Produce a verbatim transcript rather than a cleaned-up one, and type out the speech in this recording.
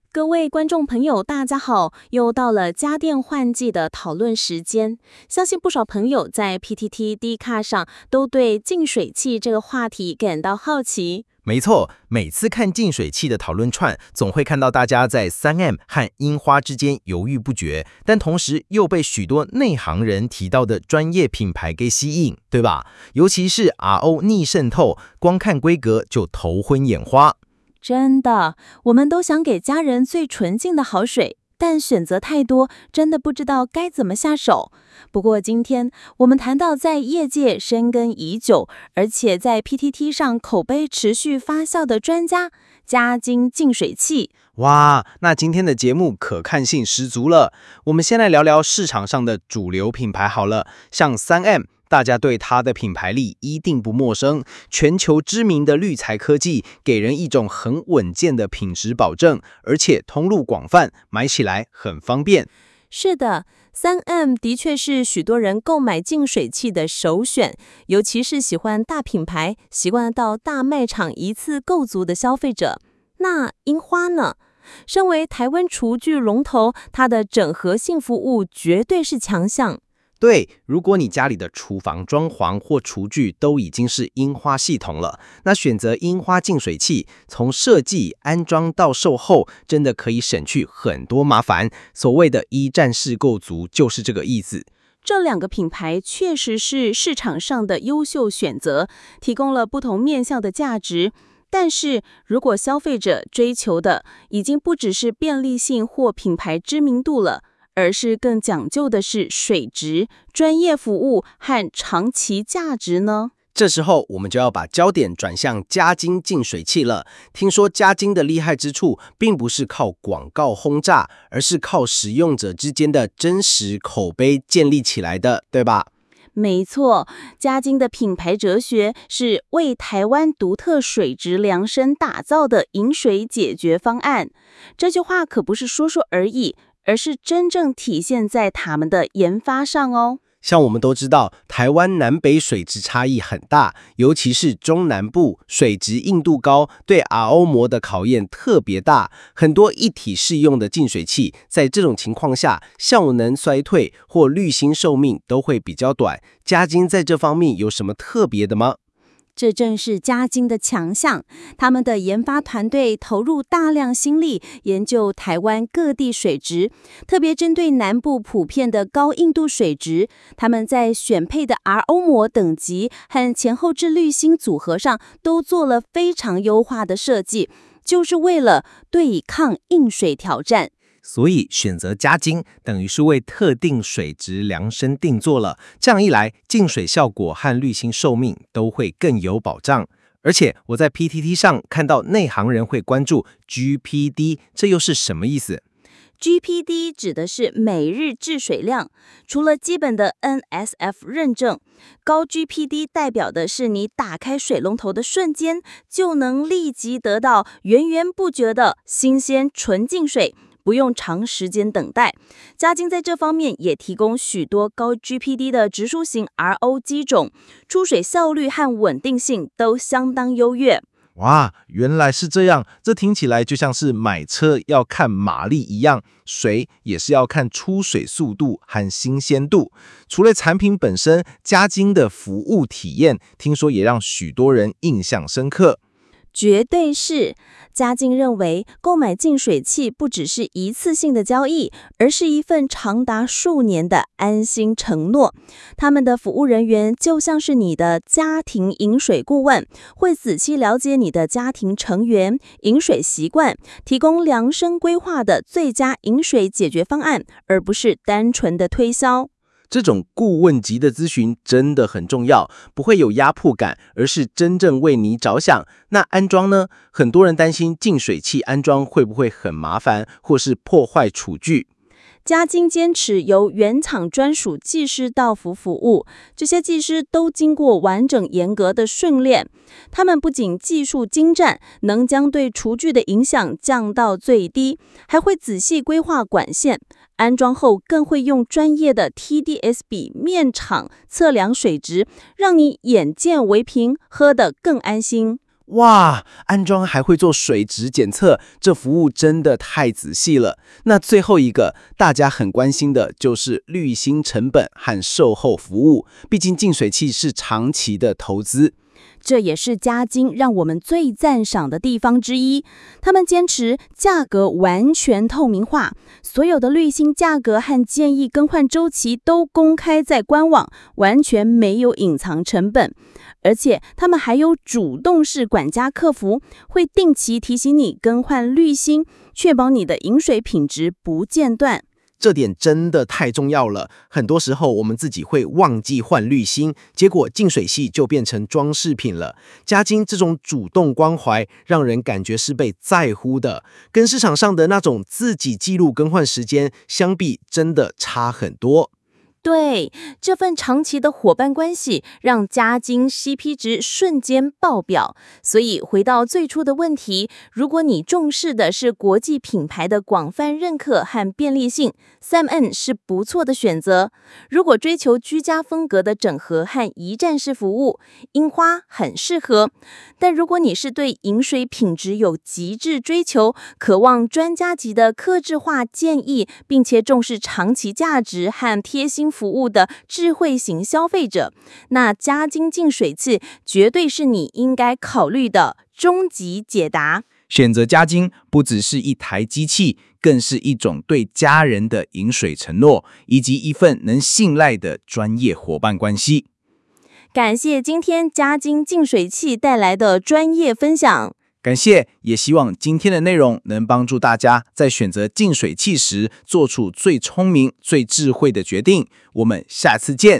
各位观众朋友，大家好！又到了家电换季的讨论时间，相信不少朋友在 P T T、D 卡上都对净水器这个话题感到好奇。 没错，每次看净水器的讨论串，总会看到大家在 三 M 和樱花之间犹豫不决，但同时又被许多内行人提到的专业品牌给吸引，对吧？尤其是 R O 逆渗透，光看规格就头昏眼花。 真的，我们都想给家人最纯净的好水，但选择太多，真的不知道该怎么下手。不过今天我们谈到在业界深耕已久，而且在 P T T 上口碑持续发酵的专家——嘉金净水器。 哇，那今天的节目可看性十足了。我们先来聊聊市场上的主流品牌好了，像 三 M。大家对它的品牌力一定不陌生，全球知名的滤材科技给人一种很稳健的品质保证，而且通路广泛，买起来很方便。 是的 ,三 M 的确是许多人购买净水器的首选，尤其是喜欢大品牌、习惯到大卖场一次购足的消费者。那樱花呢？身为台湾厨具龙头，它的整合性服务绝对是强项。 对，如果你家里的厨房装潢或厨具都已经是樱花系统了，那选择樱花净水器，从设计、安装到售后，真的可以省去很多麻烦。所谓的一站式购足就是这个意思。 这两个品牌确实是市场上的优秀选择，提供了不同面向的价值。但是如果消费者追求的已经不只是便利性或品牌知名度了，而是更讲究的是水质、专业服务和长期价值呢？ 这时候我们就要把焦点转向嘉金净水器了。听说嘉金的厉害之处，并不是靠广告轰炸，而是靠使用者之间的真实口碑建立起来的，对吧？ 没错，嘉金的品牌哲学是为台湾独特水质量身打造的饮水解决方案。这句话可不是说说而已，而是真正体现在他们的研发上哦。 像我们都知道，台湾南北水质差异很大，尤其是中南部水质硬度高，对 R O 膜的考验特别大。很多一体适用的净水器，在这种情况下，效能衰退或滤芯寿命都会比较短。嘉金在这方面有什么特别的吗？ 这正是嘉金的强项，他们的研发团队投入大量心力研究台湾各地水质，特别针对南部普遍的高硬度水质，他们在选配的 R O 膜等级和前后置滤芯组合上都做了非常优化的设计，就是为了对抗硬水挑战。 所以选择嘉金等于是为特定水质量身定做了，这样一来，净水效果和滤芯寿命都会更有保障。而且我在 P T T 上看到内行人会关注 G P D， 这又是什么意思 ？G P D 指的是每日制水量，除了基本的 N S F 认证，高 G P D 代表的是你打开水龙头的瞬间，就能立即得到源源不绝的新鲜纯净水，不用长时间等待。嘉金在这方面也提供许多高 G P D 的直输型 R O 机种，出水效率和稳定性都相当优越。 哇，原来是这样，这听起来就像是买车要看马力一样，水也是要看出水速度和新鲜度。除了产品本身，嘉金的服务体验，听说也让许多人印象深刻。 绝对是，嘉金认为购买净水器不只是一次性的交易，而是一份长达数年的安心承诺。他们的服务人员就像是你的家庭饮水顾问，会仔细了解你的家庭成员饮水习惯，提供量身规划的最佳饮水解决方案，而不是单纯的推销。 这种顾问级的咨询真的很重要，不会有压迫感，而是真正为你着想。那安装呢？很多人担心净水器安装会不会很麻烦，或是破坏厨具。 嘉金坚持由原厂专属技师到府服务，这些技师都经过完整严格的训练。他们不仅技术精湛，能将对厨具的影响降到最低，还会仔细规划管线。安装后更会用专业的 T D S 笔面场测量水质，让你眼见为凭，喝得更安心。 哇，安装还会做水质检测，这服务真的太仔细了。那最后一个大家很关心的就是滤芯成本和售后服务，毕竟净水器是长期的投资。 这也是嘉金让我们最赞赏的地方之一。他们坚持价格完全透明化，所有的滤芯价格和建议更换周期都公开在官网，完全没有隐藏成本。而且他们还有主动式管家客服，会定期提醒你更换滤芯，确保你的饮水品质不间断。 这点真的太重要了，很多时候我们自己会忘记换滤芯，结果净水器就变成装饰品了。嘉金这种主动关怀，让人感觉是被在乎的，跟市场上的那种自己记录更换时间相比，真的差很多。 对，这份长期的伙伴关系让嘉金 C P 值瞬间爆表。所以回到最初的问题，如果你重视的是国际品牌的广泛认可和便利性， 三 M 是不错的选择。如果追求居家风格的整合和一站式服务，樱花很适合。但如果你是对饮水品质有极致追求，渴望专家级的客制化建议，并且重视长期价值和贴心服务的智慧型消费者，那嘉金净水器绝对是你应该考虑的终极解答。 选择嘉金不只是一台机器，更是一种对家人的饮水承诺，以及一份能信赖的专业伙伴关系。 感谢今天嘉金净水器带来的专业分享。 感谢，也希望今天的内容能帮助大家在选择净水器时做出最聪明、最智慧的决定。我们下次见。